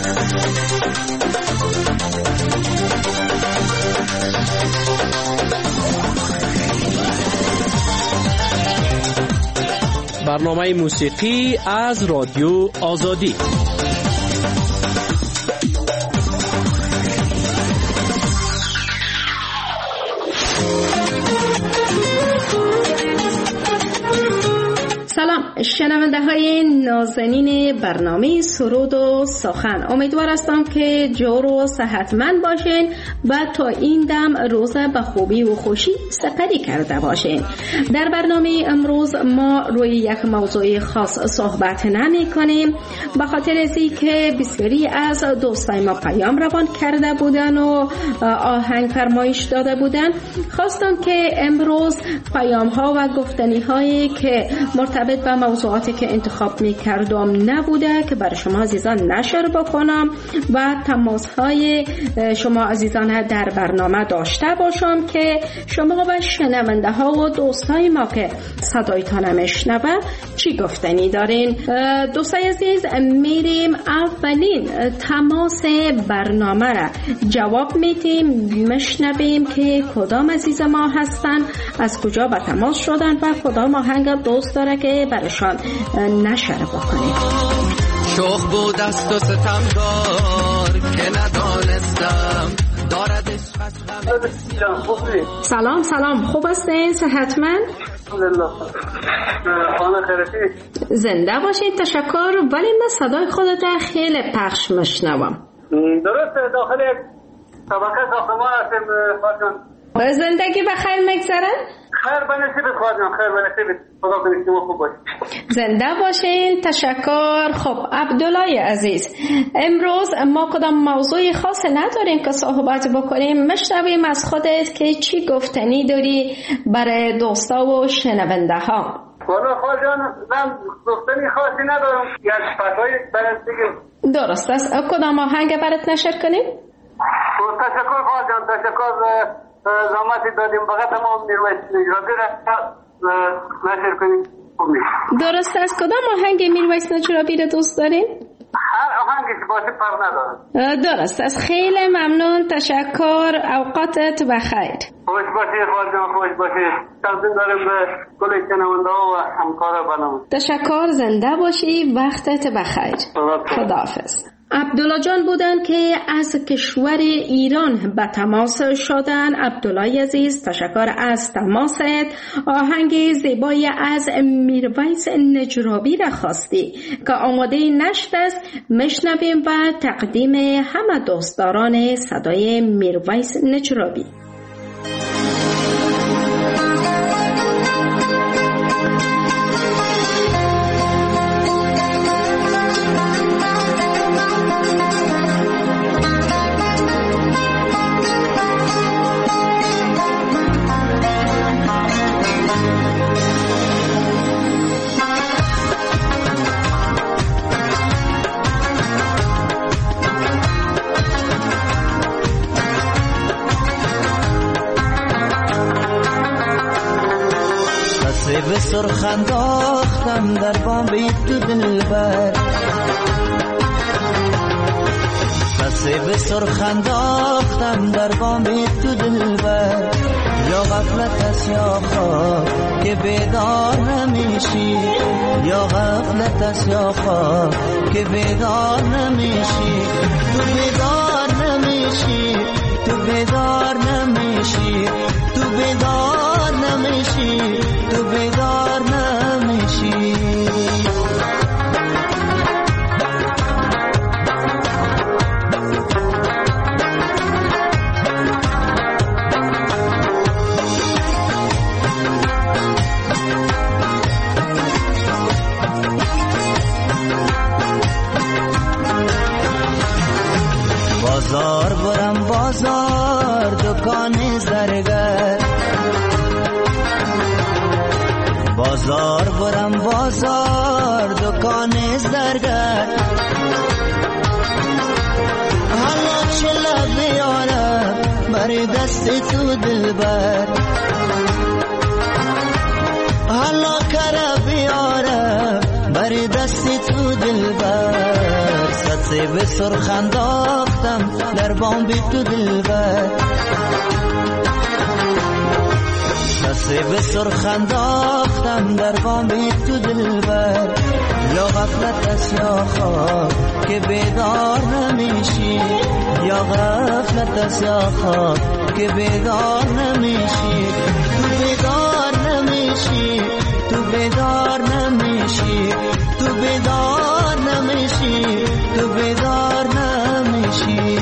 برنامه موسیقی از رادیو آزادی. سلام شنونده های نازنین برنامه سرود و سخن، امیدوار هستم که جور و صحتمند باشین و تا این دم روز به خوبی و خوشی سپری کرده باشین. در برنامه امروز ما روی یک موضوع خاص صحبت نمی کنیم، به خاطر ازی که بسیاری از دوستای ما پیام روان کرده بودن و آهنگ فرمایش داده بودن. خواستم که امروز پیام ها و گفتنی هایی که مرتبط به موضوعاتی که انتخاب می کردم نبوده که برای شما عزیزان نشر بکنم و تماس های شما عزیزان در برنامه داشته باشم که شما و شنونده ها و دوستای ما که صدایتان میشنوه چی گفتنی دارین. دوستای عزیز، میریم اولین تماس برنامه را جواب میدیم، میشنویم که کدام عزیز ما هستن، از کجا به تماس شدن و کدام آهنگ دوست داره که برشان نشر بکنیم. شوخ بود است و ستمگار که ندانستم داردش. سلام خوب هستین؟ صحتمند؟ الحمدلله. خانه خیرتی؟ زنده باشین، تشکر. ولی من صدای خودت خیلی پخش مشنوم. درست داخل یک طبقه ساختمان هستیم خواهدان. زندگی بخیر میگذره؟ خیر بنصیبت خواهدان، خیر بنصیبت. خدا کنید که ما خوب باشید. زنده باشین، تشکر. خب عبدالله عزیز، امروز ما کدام موضوع خاص نداریم که صحبت بکنیم، مشنویم از خودت که چی گفتنی داری برای دوستا و شنونده ها. والا خواهدان من گفتنی خاصی ندارم، یک فتای برات بگیم. درست است. کدام آهنگ برات نشر کنیم؟ تشکر خواهدان، تشکر. زحمتی دادیم فقط تمام میرویس نجرابی را نشر کنیم. درست است. کدام آهنگ میرویس نجرابی را دوست دارین؟ هر آهنگی که باشه فرق نداره. درست است. خیلی ممنون، تشکر. اوقاتت بخیر. خوش باشید خواهدان، خوش باشید. تقدیم داریم به کل شنونده ها و همکار برنامه. تشکر، زنده باشی، وقتت بخیر. خداحافظ. عبدالله جان بودن که از کشور ایران به تماس شدن. عبدالله عزیز، تشکر از تماست. آهنگ زیبایی از میرویس نجرابی را خواستی که آماده نشد است، میشنویم و تقدیم همه دوستداران صدای میرویس نجرابی. به سرخ انداختم در بام تو دلبر، بسه به سرخ انداختم در بام تو دلبر. یا غفلت است یا خواب که بیدار نمیشی، یا غفلت است یا خواب که بیدار نمیشی. تو بیدار نمیشی، تو بیدار نمیشی، تو بیدار نمیشی، تو بیدار نمیشی. بازار برم بازار دکان زرگر، بازار برم بازار دکان زرگر. حالا چلا بیارم بر دست تو دلبر، حالا کرا بیارم بر دست تو دلبر. سیب سرخ انداختم در بام بی تو دلبر سیب سرخ انداختم در بام بی تو دلبر یا غفلت است یا خواب که بیدار نمیشی یا غفلت است یا خواب که بیدار نمیشی تو بیدار نمیشی تو بیدار نمیشی تو بیدار نمیشی تو بیدار نمیشی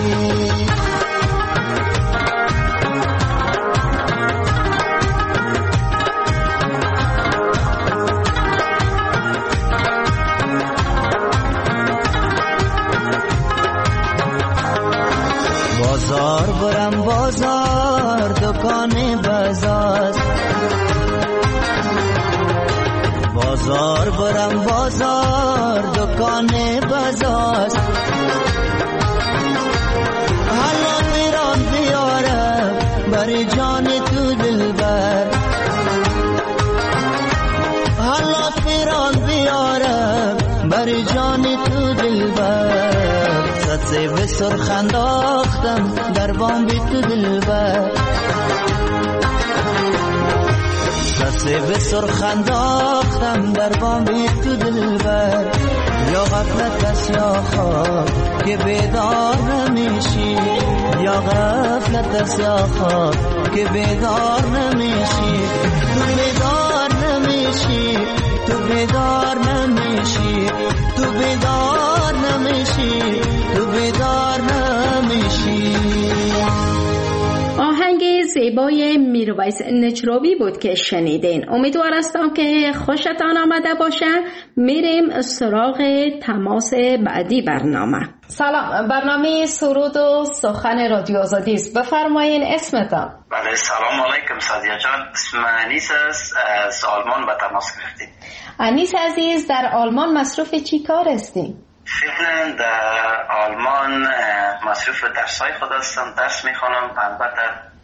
بازار برم بازار دکان بازار بازار برم بازار دکان بازار حالا میرم بیارم بر جان تو دلبر حالا میرم بیارم بر جان تو دلبر سیب سرخ انداختم در بام بی تو دلبر سیب سرخ انداختم در بام بی تو دلبر یا غفلت است یا خواب که بیدار نمیشی یا غفلت است یا خواب که بیدار نمیشی تو بیدار نمیشی تو بیدار نمیشی تو بیدار نمیشی تو بیدار نمیشی. آهنگ زیبای میرویس نجرابی بود که شنیدین. امیدوار هستم که خوشتان آمده باشه. میریم سراغ تماس بعدی برنامه. سلام، برنامه سرود و سخن رادیو آزادی است. بفرمایین اسمتان. بله، سلام علیکم سادیا جان. اسم انیس است، از آلمان به تماس گرفتید. انیس عزیز، در آلمان مصروف چی کار هستی؟ فعلا در آلمان مصروف درسای خود هستم، درس میخوانم، البته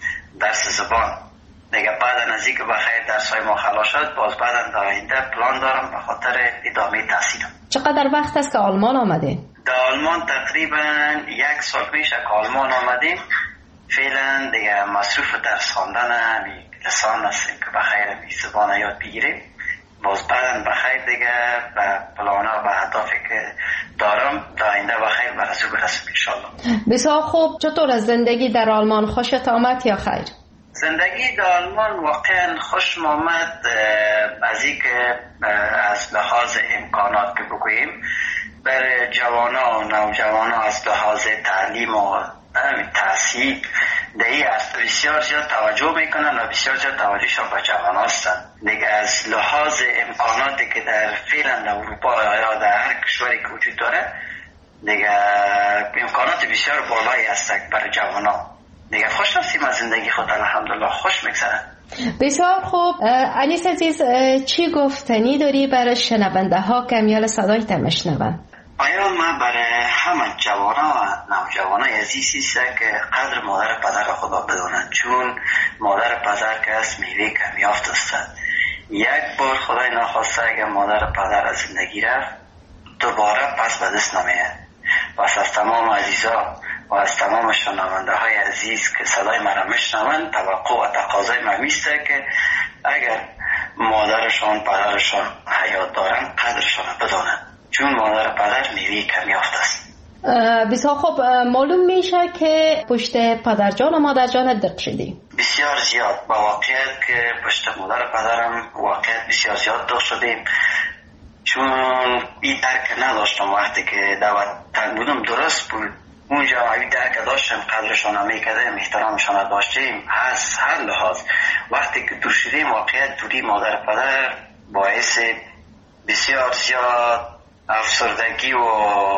درس زبان. دیگه بعد از اینکه بخیر درسای ما خلاص شد، باز بعد در آینده پلان دارم به خاطر ادامه تحصیلم. چقدر وقت است که آلمان آمده؟ در آلمان تقریبا 1 سال میشه که آلمان آمدیم. فعلا دیگه مصروف درس خواندن همین لسان هستیم که بخیر می زبان یاد بگیریم. باز بعداً بخیر دیگه به پلانا و اهدافی که دارم در آینده بخیر برازو برسیم انشالله. بسیار خوب. چطور از زندگی در آلمان؟ خوشت آمد یا خیر؟ زندگی در آلمان واقعا خوشم آمد، از این که از لحاظ امکانات که بگوییم بر جوانا و نوجوانا از لحاظ تعلیم و تحصیل دیگه از بسیار زیاد توجه میکنن و بسیار زیاد توجهشان به جوان هستن. دیگه از لحاظ امکاناتی که در فعلا در اروپا یا در هر کشوری که وجود داره دیگه امکانات بسیار بالایی هست برای جوان ها. دیگه خوش هستیم از زندگی خود، الحمدلله خوش میگذره. بسیار خوب. انیس عزیز، چی گفتنی داری برای شنونده ها که میال صدایت میشنون؟ آیا من برای همه جوانا و نوجوانا عزیزی است که قدر مادر پدر خدا بدونند، چون مادر پدر که از میوه کمیافت است. یک بار خدای نخواسته اگر مادر پدر از زندگی رفت دوباره پس به دست نمیاد. پس از تمام عزیزا و از تمام شنونده های عزیز که صدای مرا میشنوند توقع و تقاضای من میسته که اگر مادرشان پدرشان حیات دارند قدرشان بدونند، چون مادر پدر میوه کمیافت است. بسیار خوب. معلوم میشه که پشت پدرجان و مادرجان دق شدی. بسیار زیاد. با واقعیت که پشت مادر پدرم واقعیت بسیار زیاد دق شدیم، چون این درک نداشتم. وقتی که در وطن بودم درست بود، اونجا این درک داشتم، قدرشان هم میکردیم، احترامشان داشتیم از هر لحاظ. وقتی که دور شدیم واقعیت دوری مادر پدر باعث بسیار زیاد افسردگی و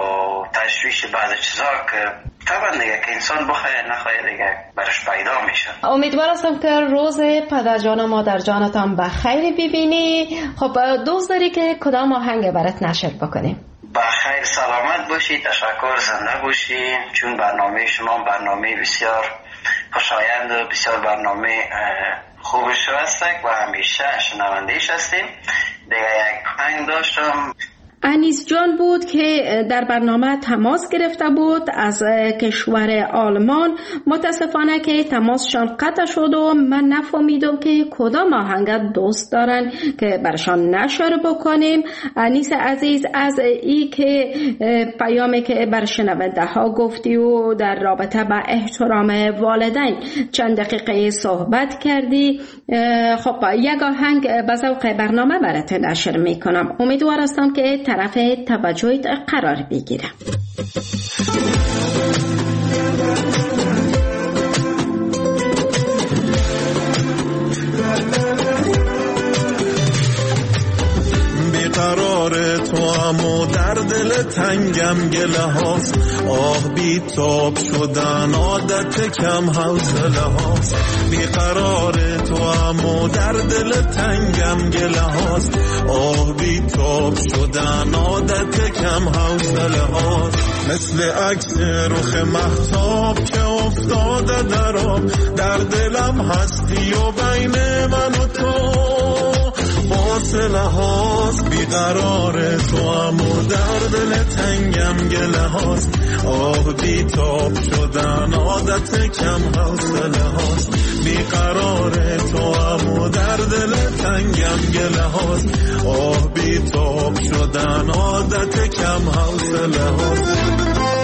تشویش بعد چیزا که طبعا دیگه که انسان بخواه نخواه دیگه برش پیدا میشه. امیدوار هستم که روز پدرجان و مادرجانتان بخیر ببینی. خب دوست داری که کدام آهنگ برات نشر بکنیم؟ بخیر سلامت باشی، تشکر، زنده باشی، چون برنامه شما برنامه بسیار خوشایند و بسیار برنامه خوبش هستک و همیشه شنوندهش هستیم. دیگه یک آهنگ داشتم. انیس جان بود که در برنامه تماس گرفته بود از کشور آلمان. متاسفانه که تماسشان قطع شد و من نفهمیدم که کدام آهنگ دوست دارن که برشان نشر بکنیم. انیس عزیز، از ای که پیامی که بر شنونده ها گفتی و در رابطه با احترام والدین چند دقیقه صحبت کردی، خب یک آهنگ به ذوق برنامه برات نشر میکنم. امیدوار هستم که طرف توجهت قرار بگیره. بیقرار تو امو در دل تنگم گله هاست، آه بی تاب شدن عادت کم حوصله هاست. بیقرار تو امو در دل تنگم گله هاست، آه بی تاب شدن عادت کم حوصله هاست. مثل عکس رخ مهتاب که افتاده در آب، در دلم هستی و بین من و تو فاصله هاست. بیقرار تو امو در دل تنگم گله هاست، آه بی تاب شدن عادت کم حوصله هاست. بیقرار تو امو در دل تنگم گله هاست، آه بی تاب شدن عادت کم حوصله هاست.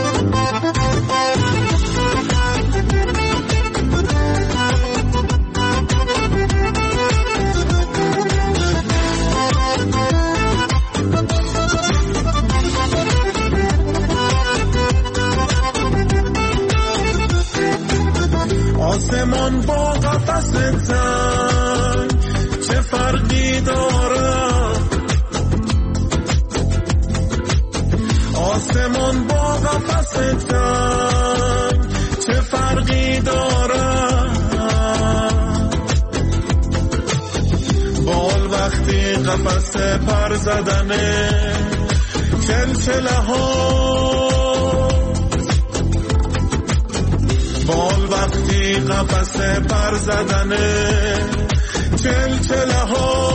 آسمان با قفس تنگ چه فرقی داره؟ آسمان با قفس تنگ چه فرقی داره؟ بال وقتی قفس پر زدنه چلچله ها، بال وقتی قفس پر زدنه چلچله ها.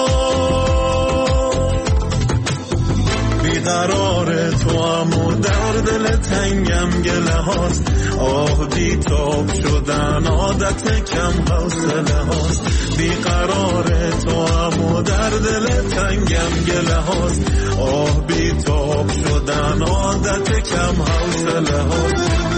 بیقرار تو امو در دل تنگم گله هاست، آه بی تاب شدن عادت کم حوصله هاست. بیقرار تو امو در دل تنگم گله هاست، آه بی تاب شدن عادت کم حوصله هاست.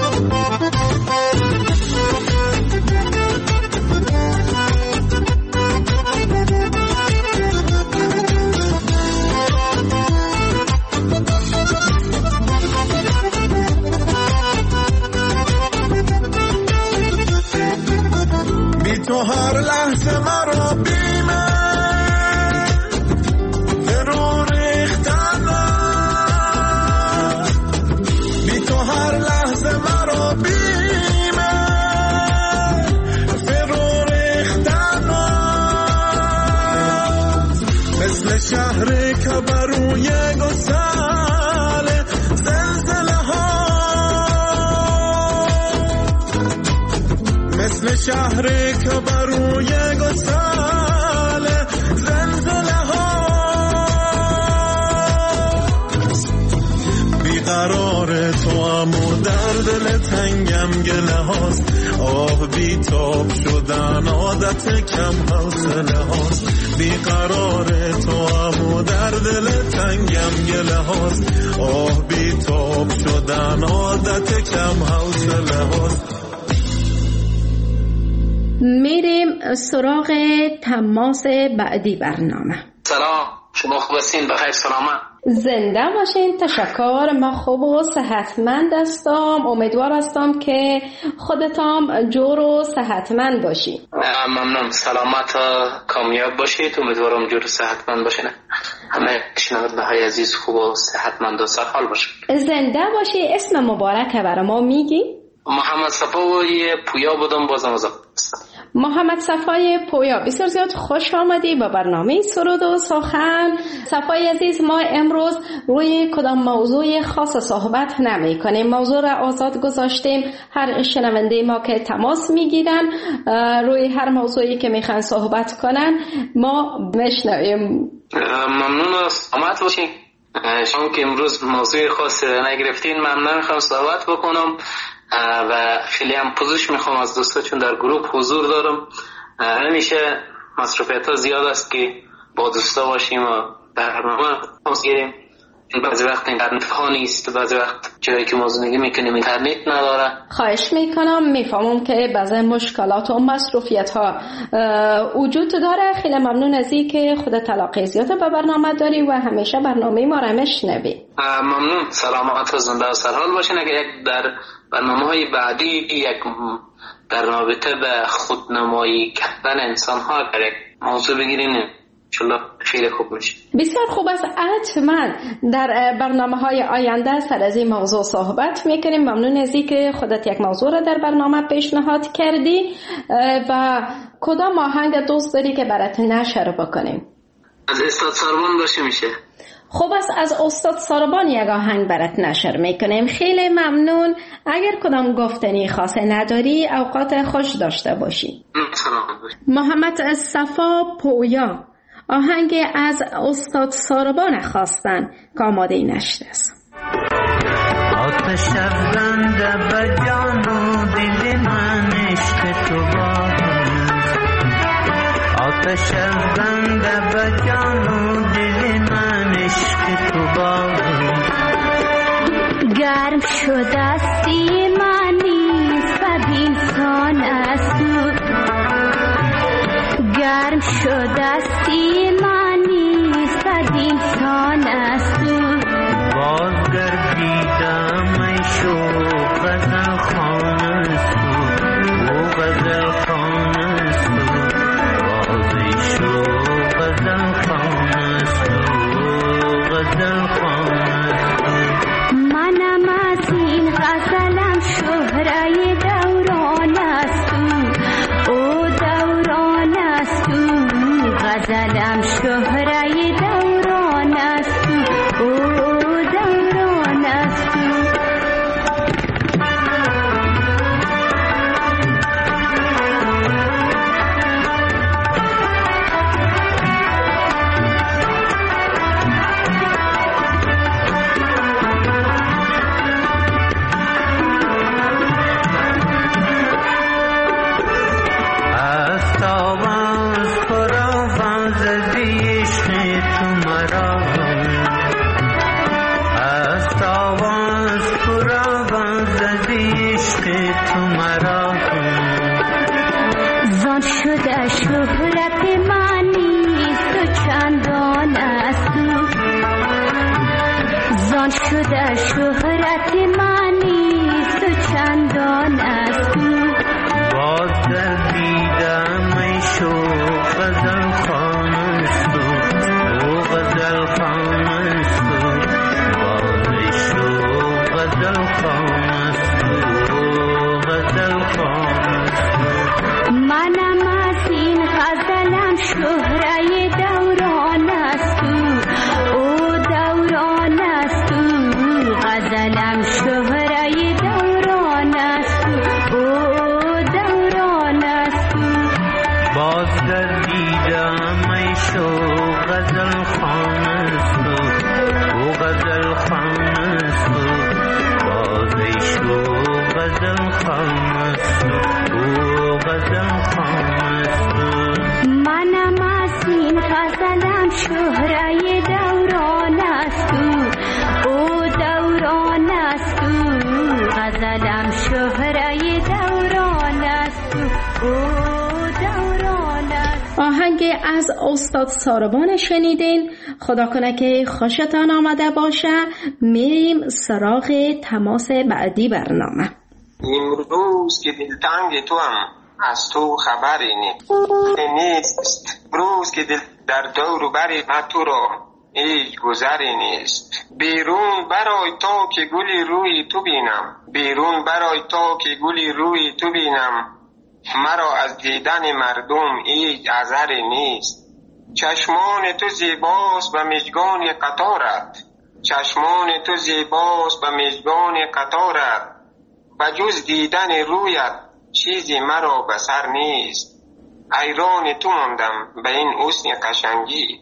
تو هر لحظه مرا بیمه فرو ریختنه، بی تو هر لحظه مرا بیمه فرو ریختنه. مثل شهری که بروی گسل زلزله ها، مثل شهری که بروی گسل زلزله ها. بیقرار تو امو در دل تنگم گله هاست، آه بی تاب شدن عادت کم حوصله هاست. بیقرار تو امو در دل تنگم گله هاست، آه بی تاب شدن عادت کم حوصله هاست. میریم سراغ تماس بعدی برنامه. سلام، شما خوب هستین؟ بخیر سلامت؟ زنده باشین. تشکر، ما خوب و صحتمند هستم. امیدوار هستم که خودتان جور و صحتمند باشین. ممنون، سلامت و کامیاب باشید. امیدوارم جور و صحتمند باشین. همه شنونده های عزیز خوب و صحتمند و سرحال باشین. زنده باشی. اسم مبارک برای ما میگی؟ محمد صفای پویا بودم، بازم از محمد صفای پویا، بسیار زیاد خوش آمدی به برنامه سرود و سخن. صفای عزیز، ما امروز روی کدام موضوع خاص صحبت نمی کنیم، موضوع را آزاد گذاشتیم. هر شنونده ما که تماس میگیرن روی هر موضوعی که میخوان صحبت کنن ما بشنویم. ممنون، سلامت باشین. شما که امروز موضوع خاص نگرفتین، من نمیخوام صحبت بکنم و خیلی هم پوزش میخوام از دوستا، چون در گروه حضور دارم. همیشه مصروفیت ها زیاد است که با دوستا باشیم و برنامه گیریم. بعضی وقت اینترنت ها نیست، بعضی وقت جایی که ما زندگی میکنیم اینترنت نداره. خواهش میکنم، میفهمم که بعضی مشکلات و مصروفیت ها وجود داره. خیلی ممنون از این که خودت علاقه زیاد به برنامه داری و همیشه برنامه ما را میشنوی. ممنون، سلامت و زنده و سرحال باشین. اگر یک در برنامه های بعدی یک در رابطه به خودنمایی کردن انسان ها در یک موضوع بگیرین، انشالله خیلی خوب میشه. بسیار خوب است. حتما در برنامه‌های آینده سر از این موضوع صحبت میکنیم. ممنون از اینکه خودت یک موضوع را در برنامه پیشنهاد کردی. و کدام آهنگ دوست داری که برات نشر بکنیم؟ از استاد ساربان باشه میشه. خوب است، از استاد ساربان یک آهنگ برات نشر میکنیم. خیلی ممنون. اگر کدام گفتنی خاصی نداری، اوقات خوش داشته باشی. محمد صفا پویا آهنگ از استاد ساربان خواستن که آماده نشده است. آتش افکنده به جان و دل من عشق تو باز، آتش افکنده به جان و دل من عشق تو باز، گرم شده سیما نیست ببین سان از تو، گرم شده سیما نیست ببین سان از تو، باز گردیدم ای شوق غزل خوان از تو، او غزل خوان از تو، باز ای شوق غزل خوان از تو، غزل خوان از تو، منم از این غزلم شهره دوران از تو، او دوران از تو، غزلم شهره دوران از تو، او دوران از تو. شده شهرت من نیست و چندان از تو، باز دیدم ای شوق غزل خوان از تو، او غزل خوان از تو، باز ای شوق غزل خوان از تو، او غزل خوان از تو، منم از این غزلم شهره دوران از تو، او دوران از تو، غزلم شهره دوران است او دوران است، باز دیدم ای شوق غزل خوان است او غزل خوان است، باز ای شوق غزل خوان است او غزل خوان است، منم از این غزلم شهره دوران است او دوران است، غزلم شهره دوران است او دوران است. آهنگ از استاد ساربان شنیدین. خدا کنه که خوشتان آمده باشه. میریم سراغ تماس بعدی برنامه. امروز که دلتنگ تو هم از تو خبری نیست، روز که دل در دور و بر تو را هیچ گذری نیست، بیرون برای تا که گلی روی تو بینم، بیرون برای تا که گلی روی تو بینم، مرا از دیدن مردم هیچ عذری نیست، چشمان تو زیباست به مژگان قطارت، چشمان تو زیباست به مژگان قطارت، بجز دیدن رویت چیزی مرا به سر نیست، حیران تو ماندم به این حسن قشنگی،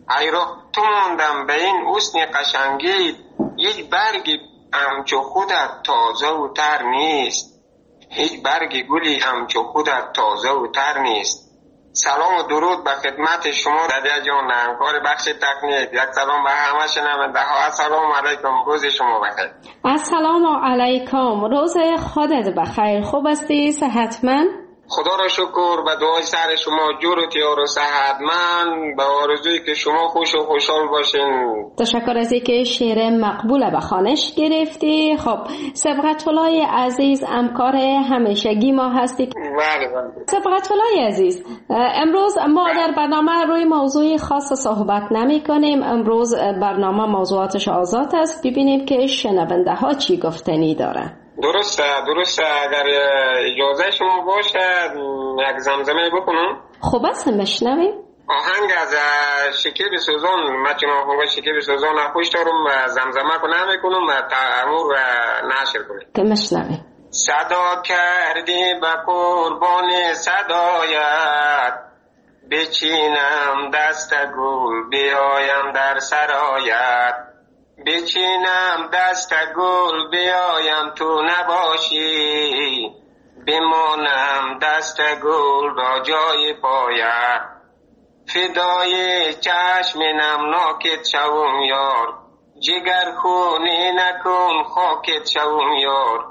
ای رخ تو موندم به این حسن قشنگی، یک برگ همچو خودت تازه و تر نیست، هیچ برگ گلی همچو خودت تازه و تر نیست. سلام و درود به خدمت شما رضا جان، همکار بخش تکنیک. یک سلام به همه شنونده ها. السلام علیکم، روز شما بخیر. السلام علیکم، روز خودت بخیر. خوب هستی؟ صحتمند؟ خدا را شکر، به دعای سر شما جور و تیار و صحتمند، به آرزویی که شما خوش و خوشحال باشین. تشکر از اینکه شعر مقبول به خوانش گرفتی. خب صبغت الله عزیز، همکار همیشگی ما هستی. بله. صبغت الله عزیز، امروز ما در برنامه روی موضوع خاص صحبت نمی کنیم. امروز برنامه موضوعاتش آزاد است، ببینیم که شنونده ها چی گفتنی دارن. درسته. اگر اجازه شما باشه یک زمزمه بکنم. خوب است، مشنویم. آهنگ از شکیب سوزان، من چون آهنگ شکیب سوزان خوش دارم و زمزمه کنم میکنم و تعمور نشر کنیم که مشنویم. صدا کردی به قربان صدایت، بچینم دست گل بیایم در سرایت، بچینم دست گل بیایم تو نباشی، بمانم دست گل را جای پایت، فدای چشم نمناکت شوم یار، جگر خونی نکن خاکت شوم یار،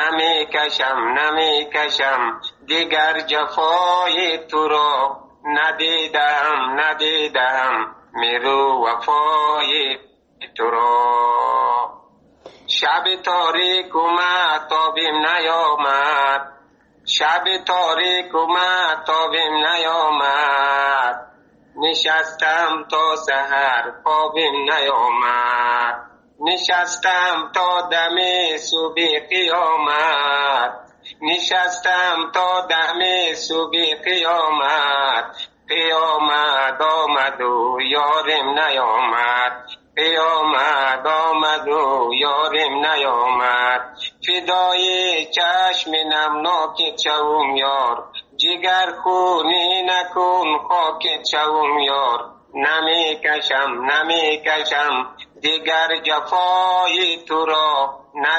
نمی کشم دیگر جفای تو را، ندیدم میرو وفای تو را. شب تاریک اومد تابیم نیامد، شب تاریک اومد تابیم نیامد، نشستم تا سحر خوابیم نیامد، نشستم تا دم صبح قیامت، نشستم تا دم صبح قیامت، قیامت آمد و یارم نیامد، قیامت آمد و یارم نیامد، فدای چشم نمناکت شوم یار، جگر خونی نکن خاکت شوم یار، نمی کشم دیگر جفای تو را،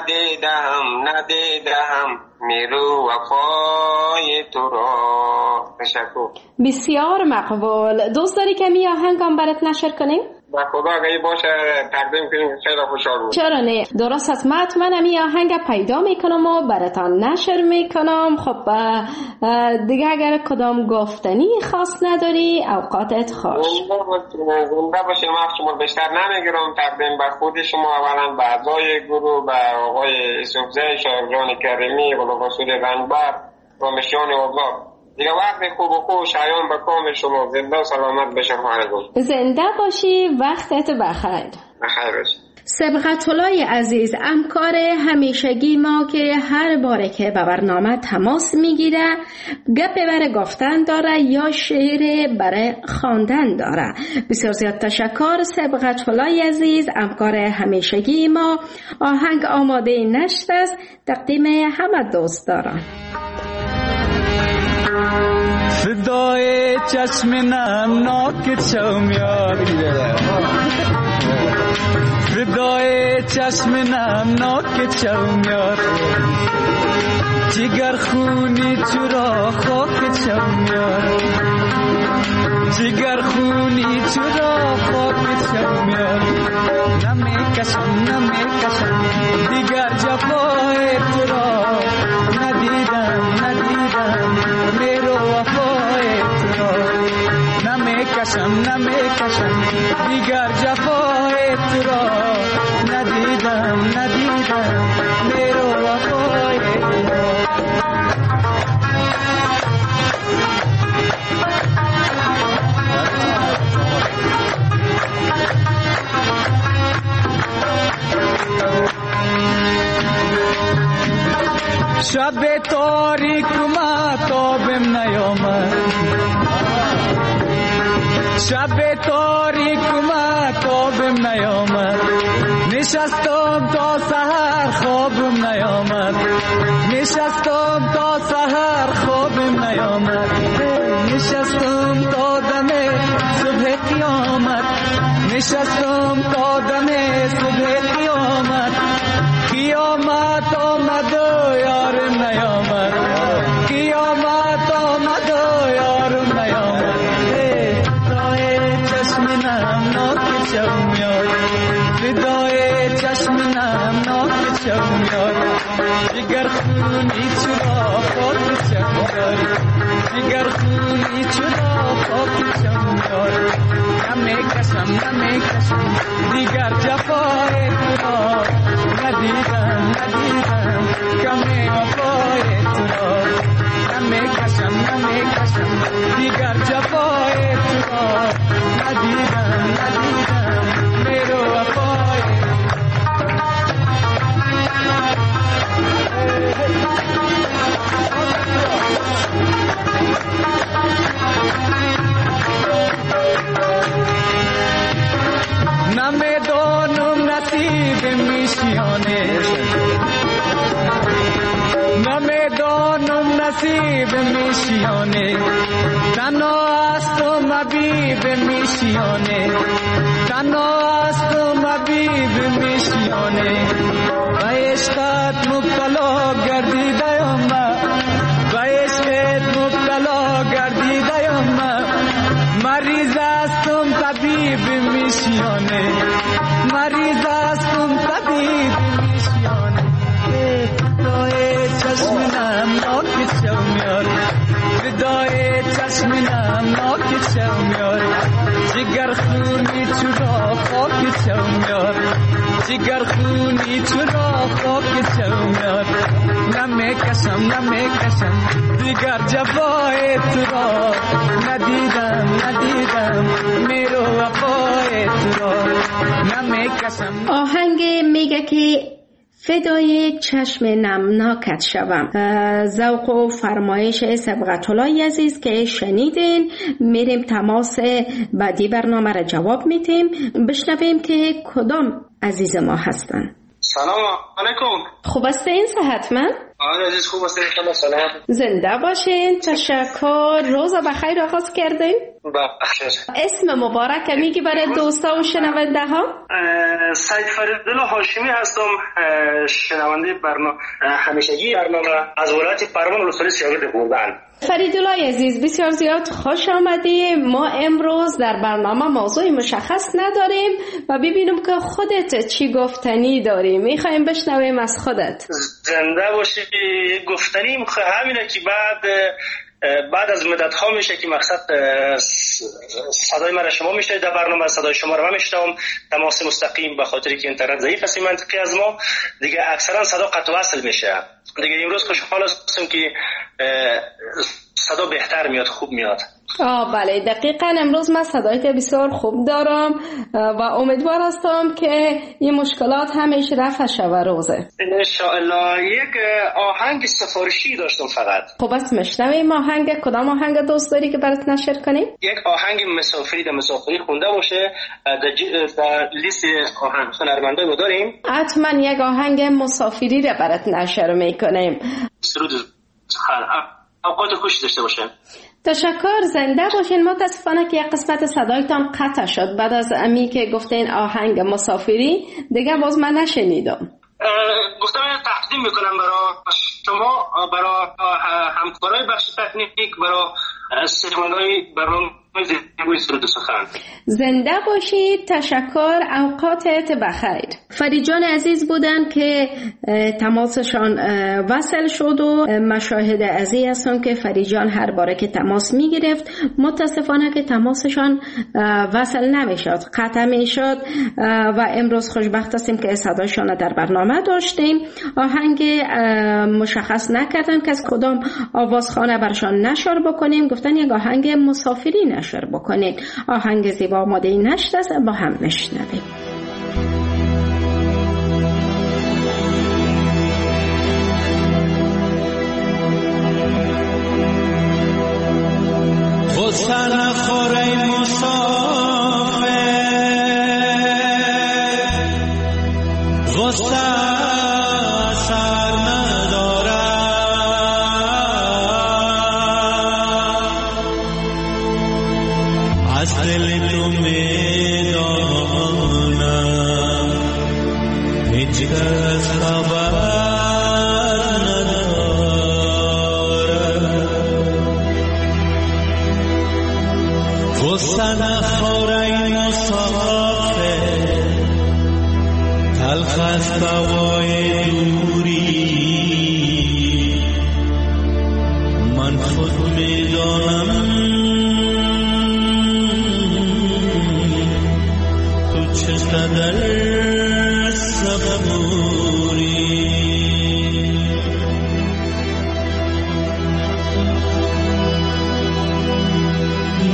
ندیدم میرو وفای تو را. تشکر. بسیار مقبول. دوست داری که می آهنگم برات نشر کنیم؟ با خدا اگه باشه تقدیم کنیم، خیلی خوشحال بود. چرا نه؟ درست است، من می آهنگ پیدا میکنم و براتان نشر میکنم. خب دیگه اگر کدام گفتنی خاص نداری اوقاتت خوش. زنده باشیم. وقت شما بیشتر نمیگیرم. تقدیم به خود شما، اولا به اعضای گروه، به آقای یوسفزی شاهجان کریمی، غلام رسول رنگبر و مشیان آزاد. دیگه وقت خوب و خوش شایان به کام شما. زنده و سلامت بشه. زنده باشی، وقتت بخیر. بخیر باشی. صبغت الله عزیز، همکار همیشگی ما که هر باره که به برنامه تماس میگیره گپ برای گفتن داره یا شعر برای خواندن داره. بسیار زیاد تشکر صبغت الله عزیز، همکار همیشگی ما. آهنگ آماده نشد است، تقدیم همه دوست دارم. فدای چشم نمناکت شوم یار، فدای چشم نمناکت شوم یار، جگر خونی چرا خاکت شوم یار، جگر خونی چرا خاکت شوم یار، نمی کشم دیگر جفای تو را، ندیدم میرو وفای تو را، نمی کشم دیگر جفای تو را، ندیدم میرو وفای تو را. شب تاریک ماتابم نیامد، شب تاریک ماتابم نیامد، نشستم تا سحر خوابم نیامد، نشستم تا سحر خوابم نیامد، نشستم تا دم صبح قیامت، نشستم تا دم صبح قیامت، قیامت آمد و یارم نیامد، قیامت آمد و یارم نیامد. فدای چشم نمناک شومیاد، فدای چشم نمناک شومیاد. جگر خونی چرا خاک شومیاد، جگر خونی چرا خاک شومیاد. نمیکشم دیگر جفای تو را، ندیدم کم وفای تو را. نمیکشم دیگر جفای تو را، ندیدم میرو وفای. نمیدانم نصیب میشیانه، نمیدانم نصیب میشیانه. تنها است و مبیب میشیانه، تنها است و مبیب میشیانه. و عشقت مبتلا گردیدم من، و عشقت مبتلا گردیدم من. مریض هستم طبیب میشیانه، مریض هستم طبیب میشیانه. فدای چشم نمناک شومیاد، فدای چشم نمناک شومیاد. جگر خونی چرا خاک شومیاد، جگر خونی چرا خاک شومیاد. نمیکشم دیگر جفای تو را، ندیدم میرو وفای تو را. نمیکشم. آهنگ میگه که فدای چشم نمناکت شوم، ذوق و فرمایش صبغت الله عزیز که شنیدین. میریم تماس بعدی برنامه را جواب میتیم، بشنویم که کدام عزیز ما هستن. سلام علیکم. خوب هستین؟ صحتمند؟ آره عزیز خوب هستین؟ سلام. زنده باشین. تشکر. روز بخیر آغاز کردین؟ بخیر. اسم مبارک میگی برای دوستا و شنونده ها؟ سید فریدالله هاشمی هستم، شنونده برنامه همیشگی برنامه از ولایت پروان ولسوالی شاگرد بودن. فریدالله عزیز بسیار زیاد خوش آمدی. ما امروز در برنامه موضوع مشخص نداریم و ببینیم که خودت چی گفتنی داری. میخوایم بشنویم از خودت. زنده باشی. گفتنیم همینه که بعد از مدت ها میشه که مقصد صدای من شما میشه در برنامه، صدای شما رو من میشنوم تماس مستقیم، به خاطر که اینترنت ضعیف است منطقی از ما دیگه اکثرا صدا قطع وصل میشه. دیگه امروز خوشحال هستم که صدا بهتر میاد، خوب میاد. بله دقیقاً امروز من صدایت بسیار خوب دارم و امیدوار هستم که این مشکلات همیشه رفع شود روزه. انشاءالله. یک آهنگ سفارشی داشتم فقط. خب بس میشنویم. آهنگ کدام آهنگ دوست داری که برات نشر کنیم؟ یک آهنگ مسافری خونده باشه در لیست آهنگ هنرمندای ما داریم. حتما یک آهنگ مسافری رو برات نشر میکنیم. سرود اوقات خوش داشته باشه. تشکر. زنده باشین. متاسفانه که یک قسمت صدایتان قطع شد بعد از امی که گفتین آهنگ مسافری، دیگه باز من نشنیدم. گفتم تقدیم میکنم برای شما، برای همکارای بخش تکنیک، برای سرمانای برنامه زیبای سرود سخن. زنده باشید. تشکر. اوقاتت بخیر. فریجان عزیز بودن که تماسشان وصل شد و مشاهد عزیز هستم که فریجان هر باره که تماس میگرفت متاسفانه که تماسشان وصل نمیشد، قطع میشد و امروز خوشبخت هستیم که صدایشان در برنامه داشتیم. آهنگ مشخص نکردن که از کدام آوازخانه برشان نشر بکنیم، گفتن یک آهنگ مسافری نشر بکنید. آهنگ زیبا آماده نشت است، با هم نشنویم. غصه نخوره مسافر، غصه سر نداره، از دل تو میدانم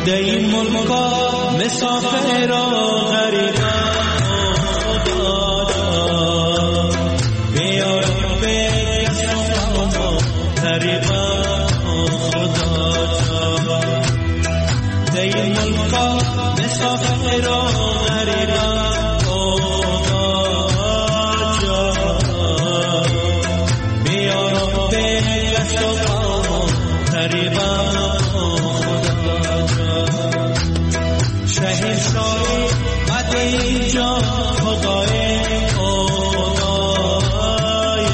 دی ملکا مسافر و غریبا بیار به کسا غریبا خدا دی ملکا مسافر و غریبا بیار به کسا غریبا شهر شای مد اینجا خدای خدای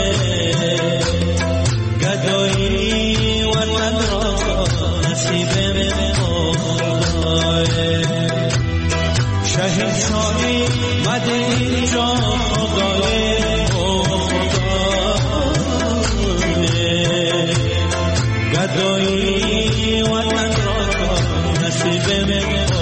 گدایی وطن را نصیب خدای شهر شای مد اینجا خدای خدای گدایی وطن را نصیب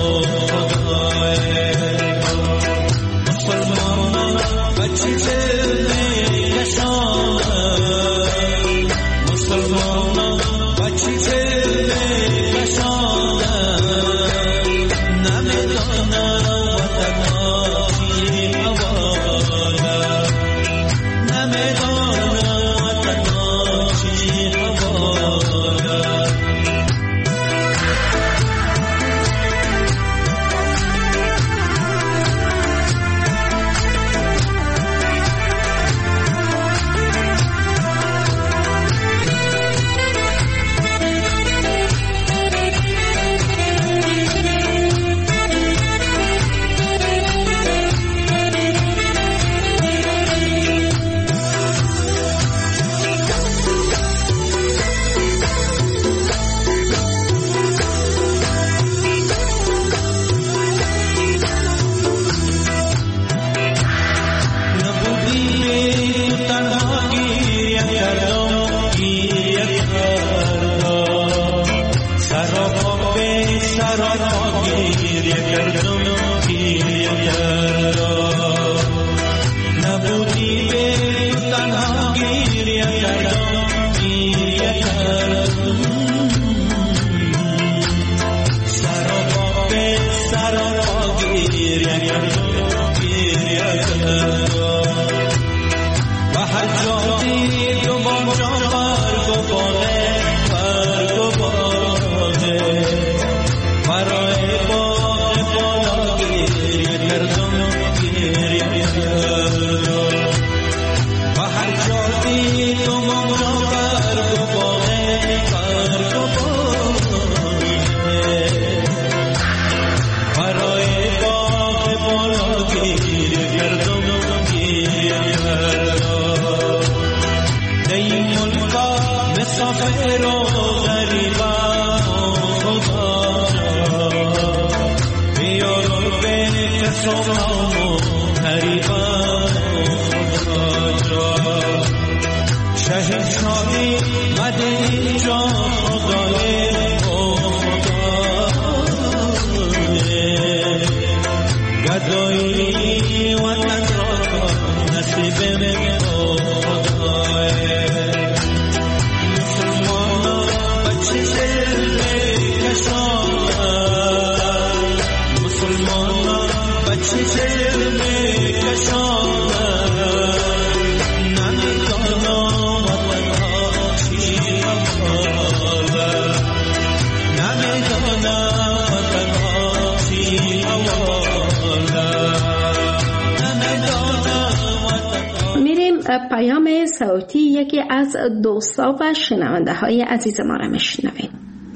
پیام صوتی یکی از دوستا و شنونده های عزیز ما را میشنویم.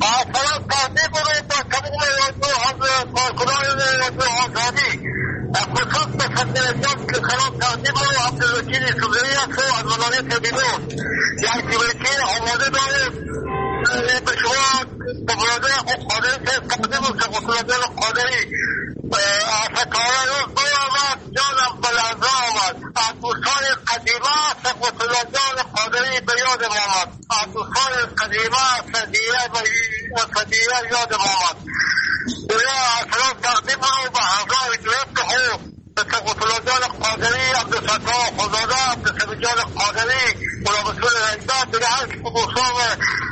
یاد محمد اصلا تقدیم رو به همراه دوست خود قادری، عبدالفتاح خدادا، عبدالسبی جان قادری، غلام رسول رجداد، دیگه هر که دوستان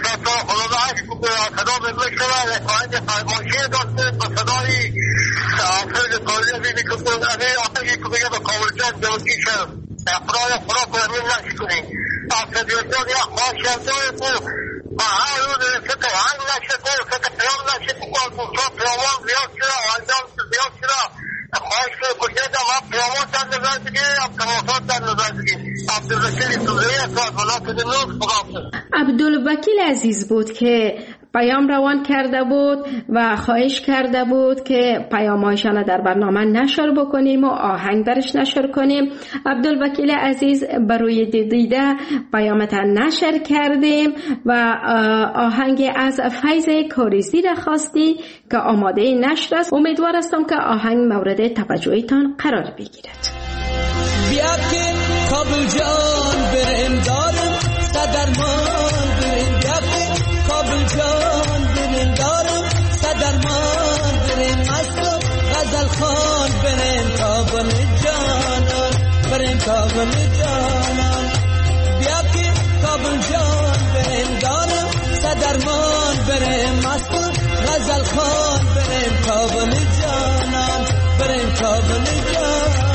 تا خدا عشق و صدا بگوشتره آهنگ فرمایشی داشته با صدای حافظ کالیوی میکنه آهنگی که بگه به کامرجان جوگیش افرای خدا کنیم نشکنی افرادیان یا خواهشم دوی بود و هر روز ست آهنگ نشده ست پیام نشده بکن پیامان زیاد شده آهنجان زیاد شده خواهش کنه کشیده و پیامان تن نظر بگه افراماتان تن نظر بگه عبدالوکیل سوزهی اصلاح ولات دنوز خدا عبدالوکیل عزیز بود که پیام روان کرده بود و خواهش کرده بود که پیام‌هایشان در برنامه نشر بکنیم و آهنگ درش نشر کنیم. عبدالوکیل عزیز بروی دیده پیامتان نشر کردیم و آهنگ از فیض کاریزی را خواستی که آماده نشر است. امیدوار هستم که آهنگ مورد توجهتان قرار بگیرد. بیا که کابل جان بریم دارم صدرمان بریم بیا که کابل جان بریم دارم صدرمان بریم مستم غزل خان بریم کابل جانان بریم کابل جانان بیا که کابل جان بریم دارم صدرمان بریم مستم غزل خان بریم کابل جانان بریم کابل جانان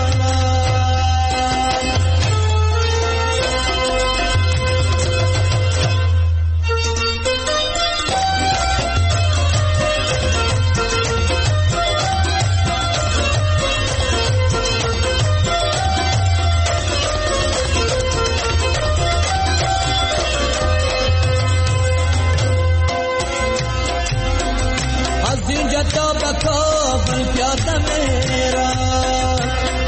تا به کابل پیاده میرم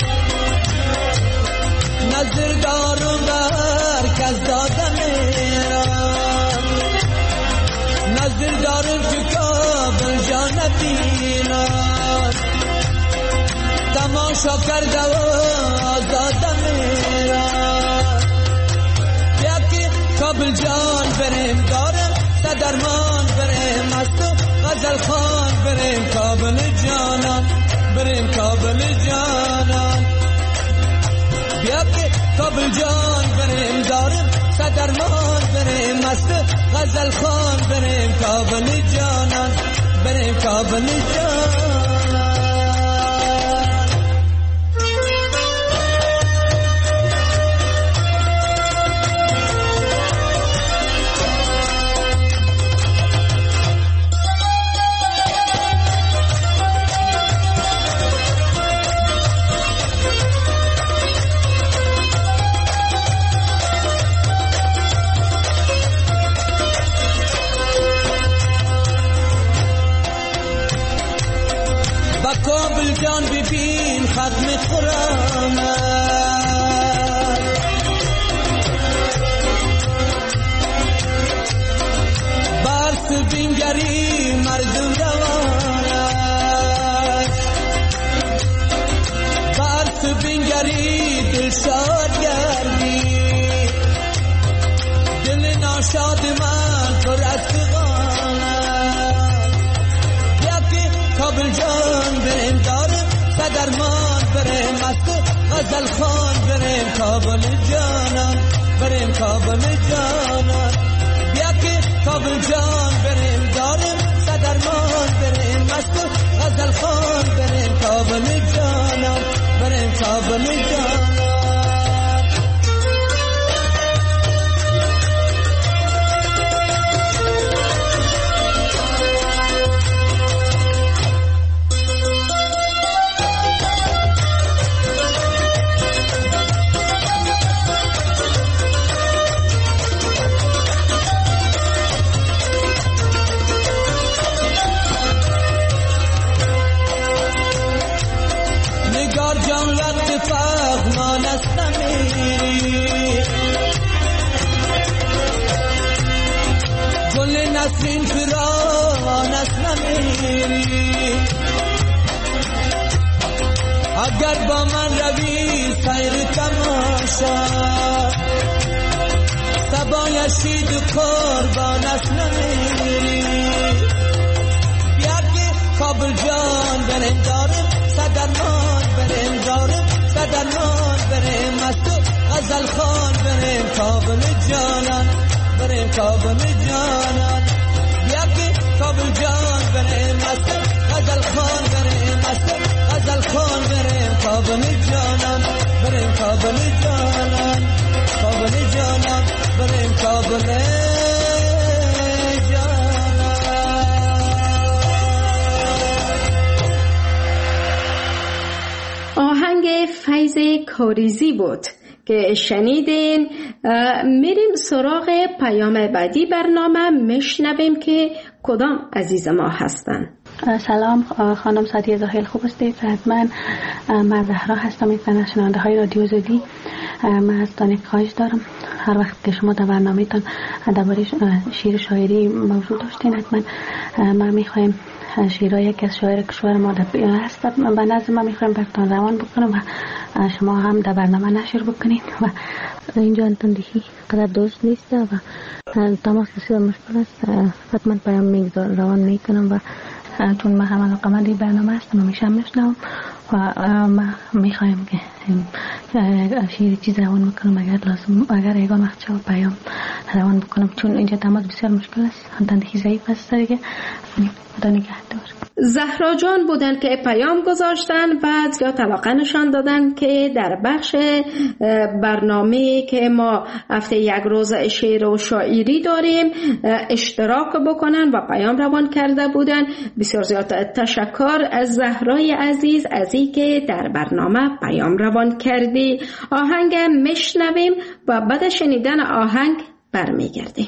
نظر دارم بر کس داده میرم نظر دارم که کابل جان بینم تماشا کرده و آزاده میرم بیا که کابل جان بریم دارم صدرمان بریم مستم غزل خان بریم کابل جانان بریم کابل جانان بیا که کابل جان بریم دارم صدرمان بریم مست غزل خان بریم کابل جانان بریم کابل جانان کابل جان ببین ختم خرامت برس بینگری مردم روانت برس بینگری دل شاد گردی دل ناشاد من پر از فغانت بیا که کابل جان بریم دارم صدرمان بریم مست غزل خان بریم کابل جانان بریم کابل جانان بیا که کابل جان بریم دارم صدرمان بریم مست غزل خان بریم کابل جانان بریم کابل جانان نسرین فران است نمیری اگر با من روی سیر تماشا سبایشید قربان است نمیری بیا که کابل جان بریم دارم صدرمان بریم دارم صدرمان بریم مست غزل خان بریم کابل جانان بریم کابل جانان مست غزل خان بریم مست غزل خان بریم کابل جانم بریم کابل جانم کابل جانم بریم کابل آهنگ فیض کاریزی بود که شنیدین. میریم سراغ پیام بعدی برنامه، میشنویم که کدام عزیز ما هستن. سلام خانم سعدیه زاهل، خوب هستید؟ من زهرا هستم، یک از شنونده های رادیو آزادی. من از دانش خواهش دارم هر وقت که شما در برنامه‌تان درباره شعر شاعری موضوع داشتین، حتما ما میخوایم شعرهای یکی از شاعر کشور ما هست به نظر ما میخوایم براتون روان بکنم و شما هم در برنامه نشر بکنید و اینجا انتندهی قدر درست نیست و تماس بسیار مشکل است. حتما پیام روان میکنم و چون ما هم علاقه‌مند برنامه هستم و میشم میشنوم و ما میخوایم که شعر چیز روان بکنم اگر یگان وقت شما پیام روان بکنم، چون اینجا تماس بسیار مشکل است، انتندهی ضعیف است دیگه. خدا نگهدار. زهرا جان بودن که پیام گذاشتن، بعد یا طلاقه نشان دادن که در بخش برنامه که ما هفته یک روز شعر و شاعری داریم اشتراک بکنن و پیام روان کرده بودن. بسیار زیاد تشکر از زهرای عزیز از این که در برنامه پیام روان کردی. آهنگ میشنویم و بعد شنیدن آهنگ برمیگردیم.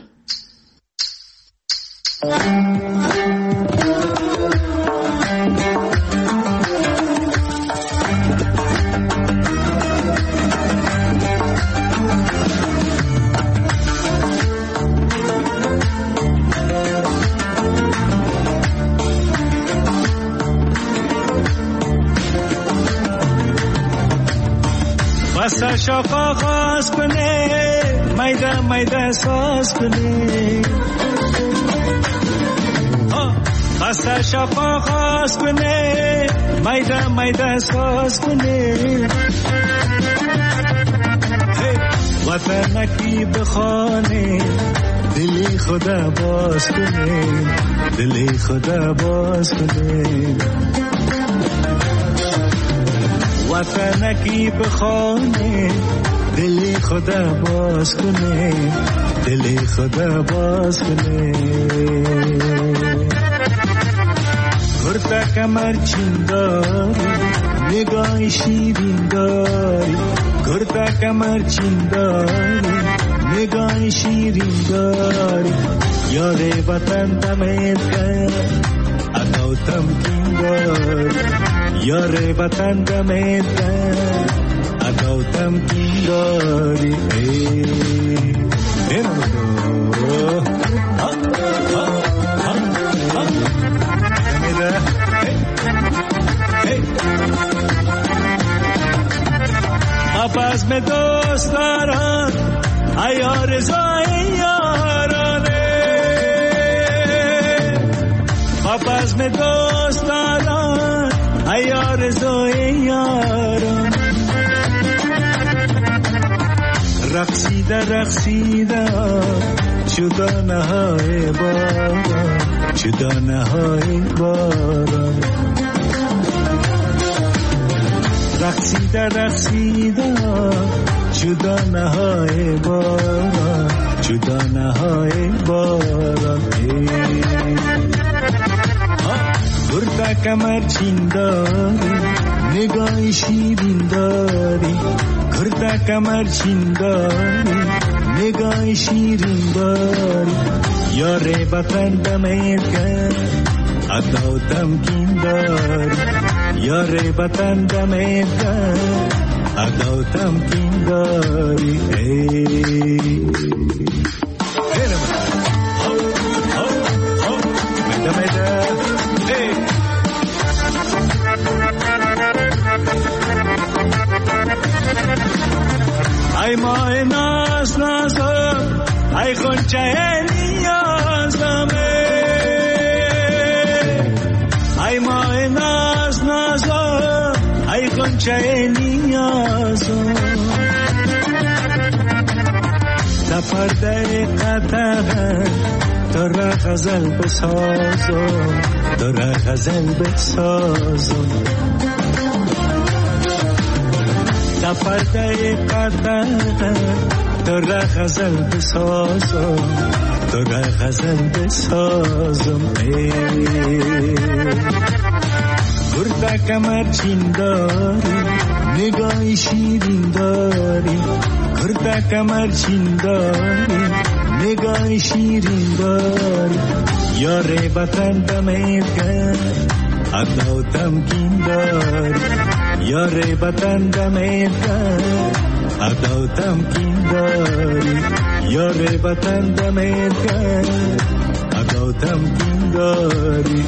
بس شاقا خواست کنه میده میده ساز کنه، بس شاقا خواست کنه میده میده ساز کنه، وطنکی بخانه دلی خدا باز کنه دلی خدا باز کنه، وطنکی بخانه دلی خدا باز کنه دلی خدا باز کنه. کرتا کمر چنداری نگاه شیرین داری، کرتا کمر چنداری نگاه شیرین داری، یار وطن دمید کن اگو تمکین داری، یار وطن دمید کن اگو تمکین داری. آباز میں دوست داران ای آرزوی یارانه، آباز میں دوست داران ای آرزوی یارانه، رقصیده رقصیده شدانه های باران شدانه های باران، رقصیده رقصیده شدانه های باران شدانه های باران. کرتا کمر چین داری نگاه شیرین داری، کرتا کمر چین داری نگاه شیرین داری، یار وطن دمید کن اگو تمکین داری، یار وطن دمید کن اگو تمکین داری. ای ماه ناز نازم ای خونچه نیازمه، ای ماه ناز نازم ای خونچه نیازم، تا پرده قطعه تا داره غزل بسازم، داره غزل بسازم. در پرده قدر داره غزل بسازم، داره غزل بسازم. گرده کمر چین داری، نگاه شیرین داری. گرده کمر چین داری، نگاه شیرین داری. یاره وطن دمت گرد، عدا تمکین داری. یاره وطن دمت گرد، عدا تمکین داری. یاره وطن دمت گرد، عدا تمکین داری.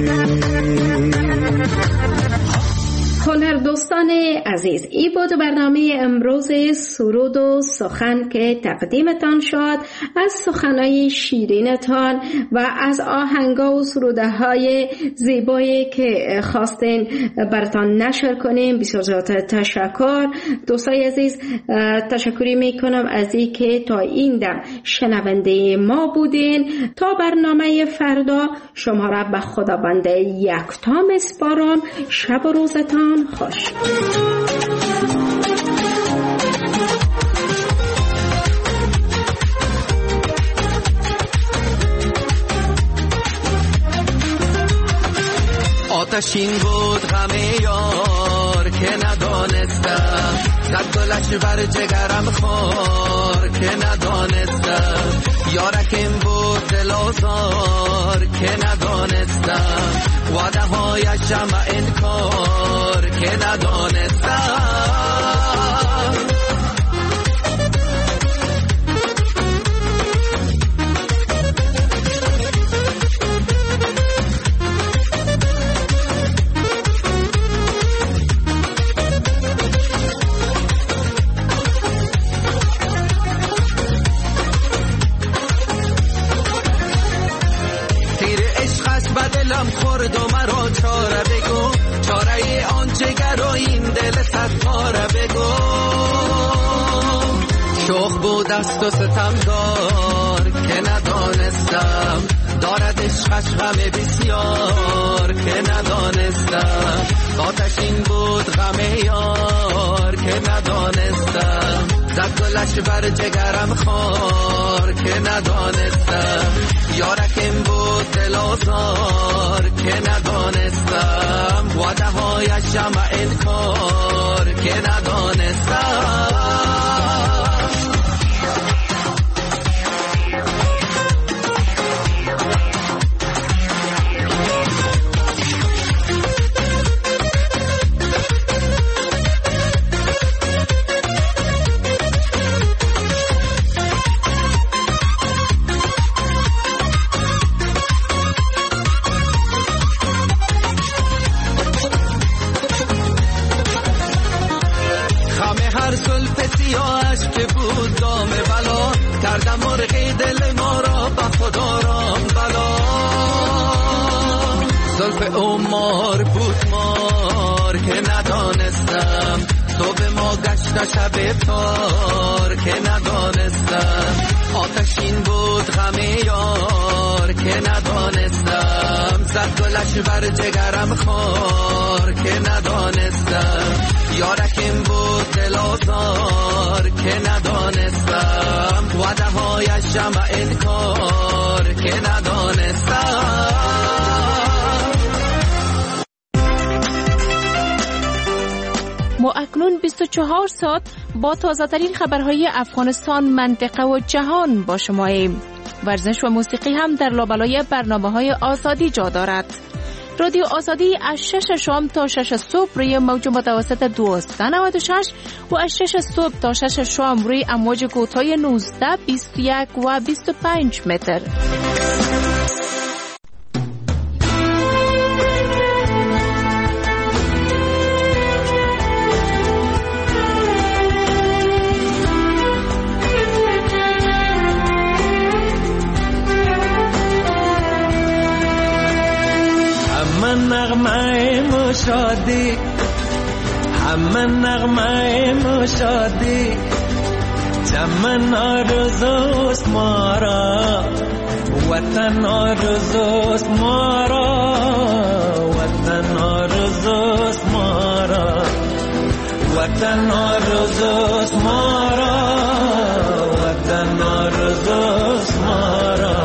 هنردوستان عزیز، ای بود برنامه امروز سرود و سخن که تقدیمتان شد از سخنهای شیرینتان و از آهنگا و سروده های زیبایی که خواستین براتان نشر کنیم. بسیار زیاد تشکر دوستای عزیز. تشکری میکنم از این که تا این دم شنونده ما بودین. تا برنامه فردا شما را به خداوند یکتا میسپارم. شب و روزتان خوش. آتشین بود غم یار که ندانستم، زد گلش بر جگرم خار که ندانستم. یارکم بود دل آزار که ندانستم، وعده هایشم انکار که ندانستم. خورد و مرا چاره بگو، چاره آن جگر و این دل ستاره بگو. شوخ بود دست و ستمگار که ندانستم، دارد عشقش غم بسیار که ندانستم. آتشین بود غم یار که ندانستم، زد گلش بر جگرم خار که ندانستم. یارکم بود دل آزار که ندانستم، وعده هایشم انکار که ندانستم. شب تار که ندانستم، آتشین بود غم یار که ندانستم. زد گلش بر جگرم خار که ندانستم. یارکم بود دل آزار که ندانستم، وعده هایشم انکار که ندانستم. ما اکنون 24 ساعت با تازه‌ترین خبرهای افغانستان، منطقه و جهان با شماییم. ورزش و موسیقی هم در لابلای برنامه‌های آزادی جا دارد. رادیو آزادی از 6 شام تا 6 صبح روی موج متوسط 1296 و از 6 صبح تا 6 شام روی امواج کوتاه 19، 21 و 25 متر. شادی همه نغمه مشادی چمن آرزوست ما را وطن آرزوست ما را، وطن آرزوست ما را، وطن آرزوست ما را، وطن آرزوست ما را.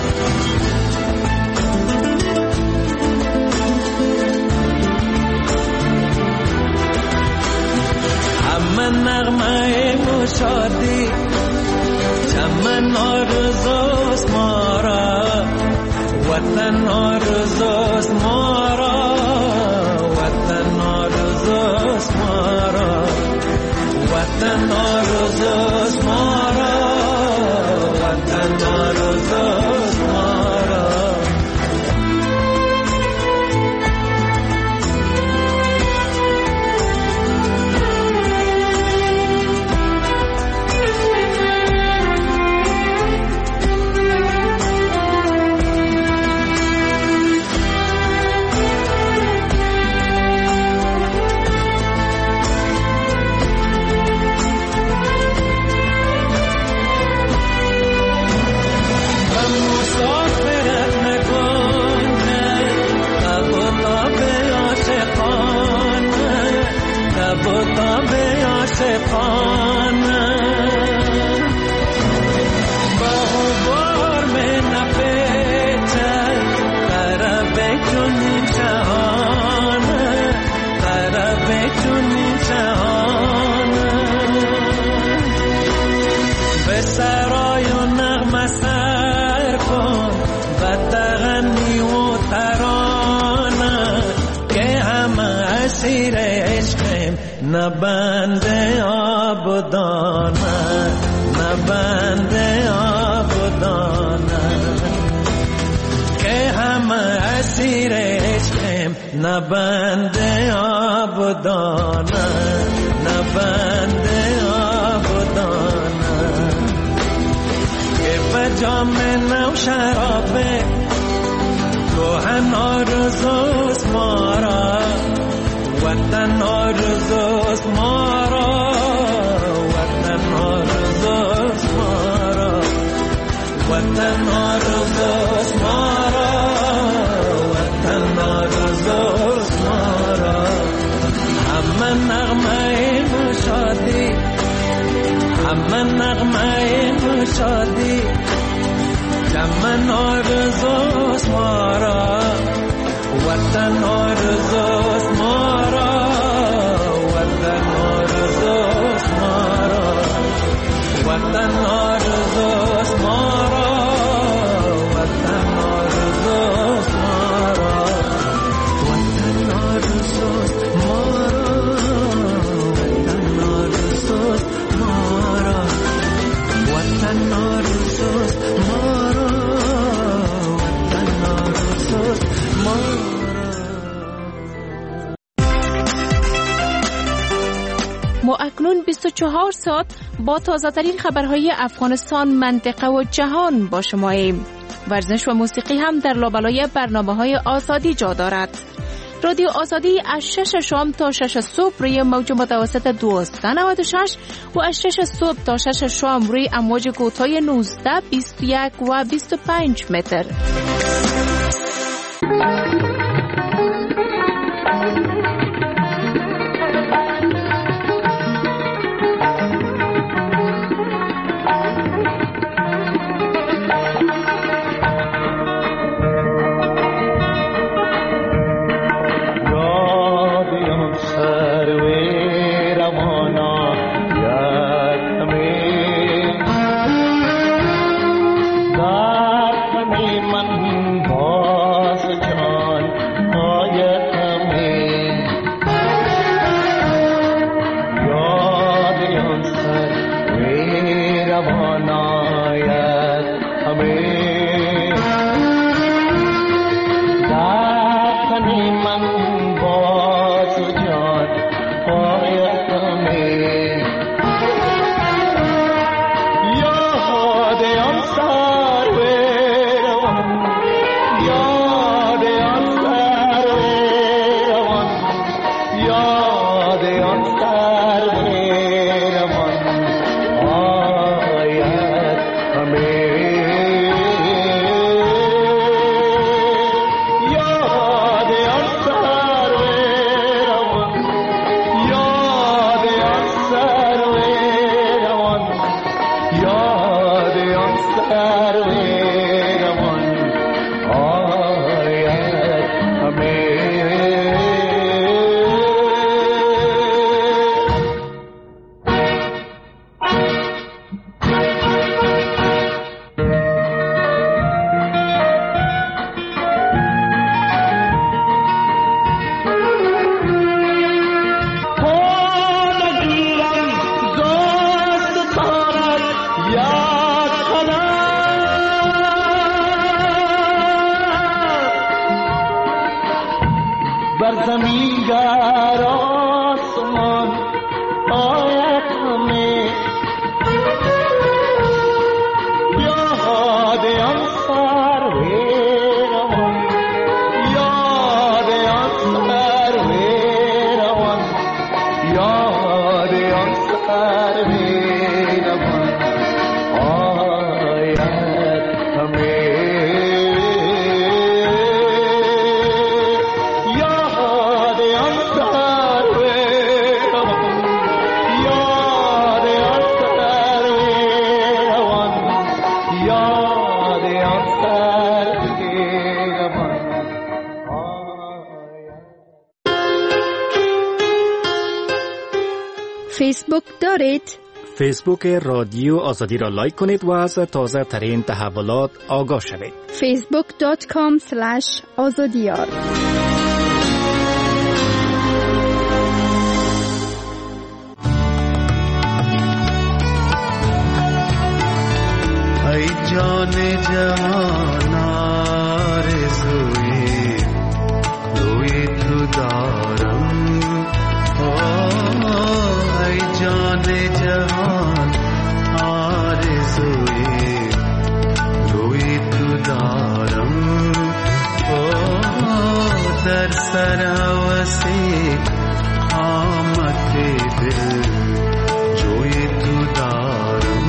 همه نغمه مشادی چمن آرزوست ما را، وطن آرزوست ما را، وطن آرزوست ما را، وطن آرزوست ما را، وطن آرزوست ما را. نبند آبدانه، نبند آبدانه که همه اسیر عشقیم، نبند آبدانه، نبند آبدانه که به جام نو شرابه روحن آرزوست ما را، وطن آرزوست ما را، وطن آرزوست ما را، وطن آرزوست ما را، وطن آرزوست ما را. همه نغمه مشادی، همه نغمه مشادی چمن آرزوست ما را، وطن آرزوست ما را، وطن آرزوست ما را، وطن آرزوست ما را، وطن آرزوست ما را، وطن آرزوست ما را، وطن آرزوست ما را، وطن آرزوست ما را. ما اکنون 24 ساعت با تازه‌ترین خبرهای افغانستان، منطقه و جهان با شماییم. ورزش و موسیقی هم در لابلای برنامه‌های آزادی جا دارد. رادیو آزادی از 6 شام تا 6 صبح روی موج متوسط 1296 و از 6 صبح تا 6 شام روی امواج کوتاه 19، 21 و 25 متر. من سر روان آید همه فیسبوک دارید؟ فیسبوک رادیو آزادی را لایک کنید و از تازه ترین تحولات آگاه شوید. facebook.com/azadiyar ای جان جهان آرزوی روی تو دارم ای جان جهان آرزوی روی تو دارم در سر هوسی آمد دل جوی تو دارم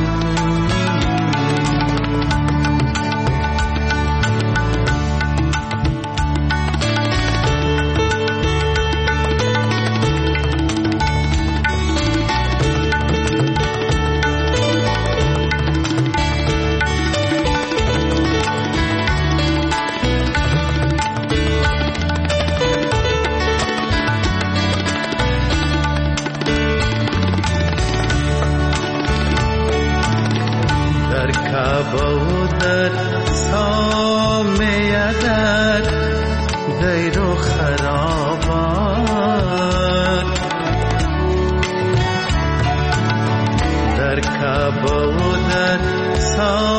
در سامه در دیر و خرابات در کعبه و در سامه